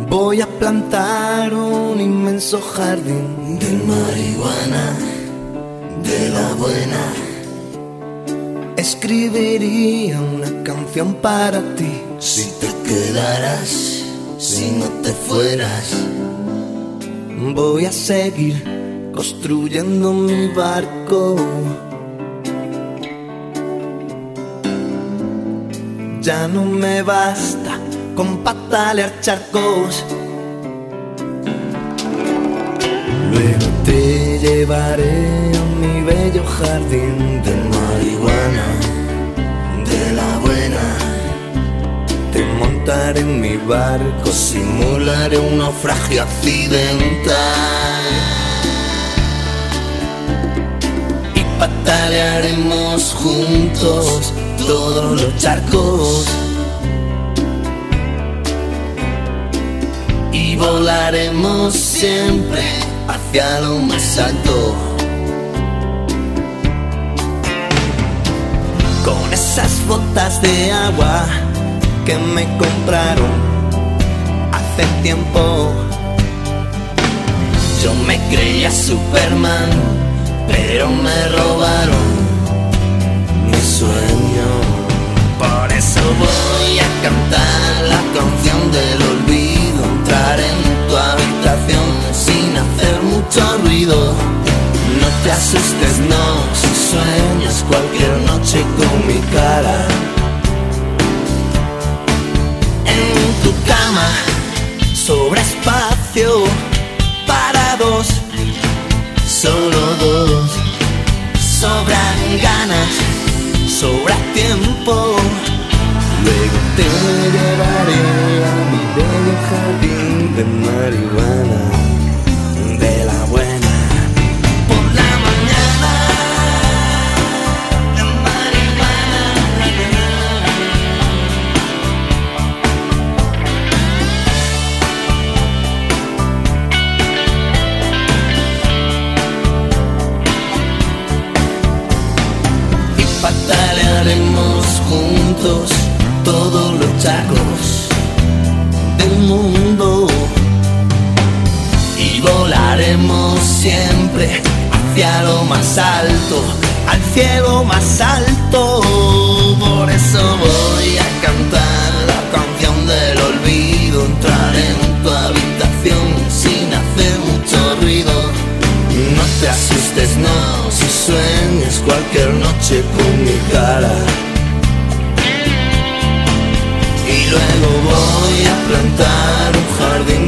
Voy a plantar un inmenso jardín de marihuana, de la buena. Escribiría una canción para ti si te quedaras, si no te fueras. Voy a seguir construyendo mi barco. Ya no me basta con patalear charcos. Luego te llevaré a mi bello jardín de marihuana, de la buena. Te montaré en mi barco, simularé un naufragio accidental y patalearemos juntos todos los charcos. Y volaremos siempre hacia lo más alto. Con esas botas de agua que me compraron hace tiempo. Yo me creía Superman, pero me robaron mi sueño. Por eso voy a cantar la canción del olvido, entrar en tu habitación sin hacer mucho ruido. No te asustes, no, si sueñas cualquier noche con mi cara. En tu cama sobra espacio para dos, solo dos. Sobran ganas, sobra tiempo. Luego te llevaré a mi bello jardín de marihuana, de la buena. Por la mañana, de marihuana. Y patalearemos juntos todos los charcos del mundo y volaremos siempre hacia lo más alto, al cielo más alto. Por eso voy a cantar la canción del olvido, entrar en tu habitación sin hacer mucho ruido. No te asustes, no, si sueñas cualquier noche con mi cara. Y luego voy a plantar un jardín